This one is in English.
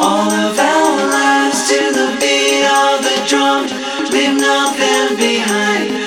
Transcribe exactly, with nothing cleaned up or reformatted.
All of our lives to the beat of the drum, leave nothing behind.